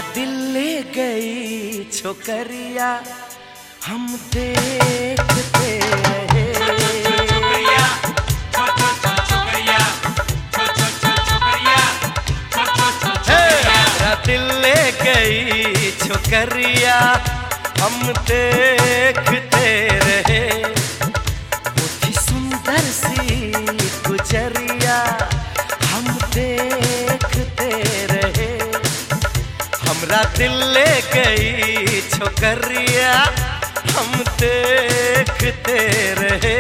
दिल ले गई छोकरिया हम देखते रहे। मेरा दिल ले गई छोकरिया हम देखते रहे। वो थी सुंदर सी गुजरिया हम देखते रहे। हमरा दिल ले गई छोकरिया हम देखते रहे।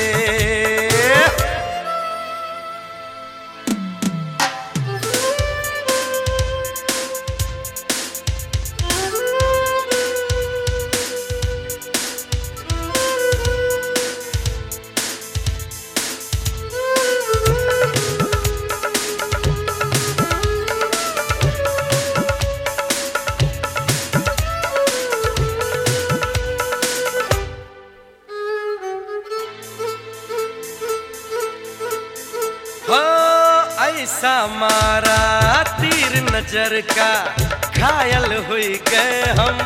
ऐसा मारा तीर नजर का घायल हुई गए हम।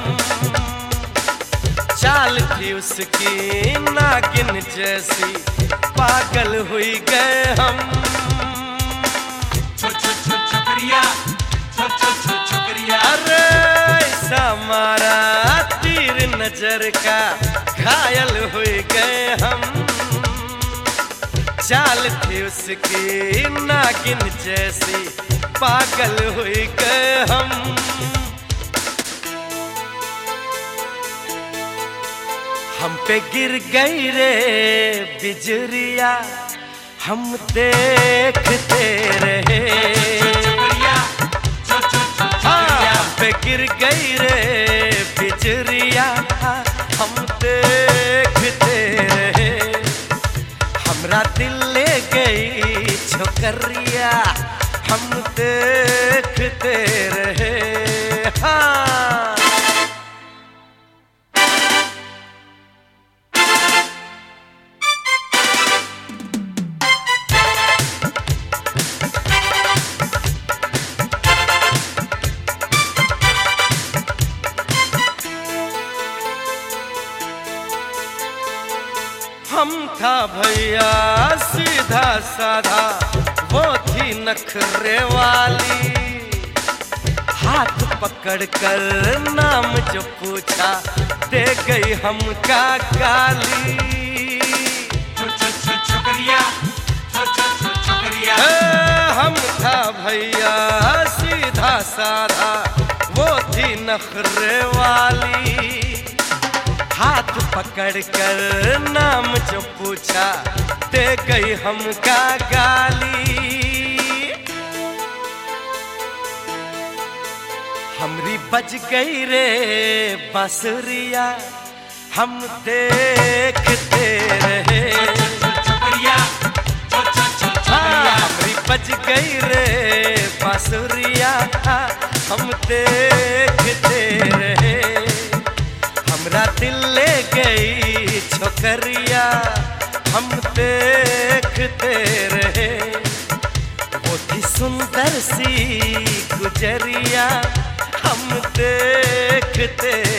चाल थी उसकी नागिन जैसी पागल हुई गए हम। अरे ऐसा मारा तीर नजर का घायल हुई गए हम। चाल थी उसकी नागिन जैसी पागल हुई गए हम। हम पे गिर गई रे बिजरिया हम देखते रहे। हम पे गिर गई रे बिजरिया हम देखते रहे। हमरा दिल ले गई छोकरिया हम देखते रहे। हाँ हम था भैया सीधा साधा वो थी नखरे वाली। हाथ पकड़ कर नाम जो पूछा दे गई हमका गाली। हम था भैया सीधा साधा वो थी नखरे वाली। हाथ पकड़ कर नाम जो पूछा दे गई हमका गाली। हमरी बज गई रे बांसुरिया हम देखते रहे। हमरी बज गई रे बांसुरिया हम देखते रहे। हमरा दिल ले गई छोकरिया हम देखते रहे। वो थी सुंदर सी गुजरिया हम देखते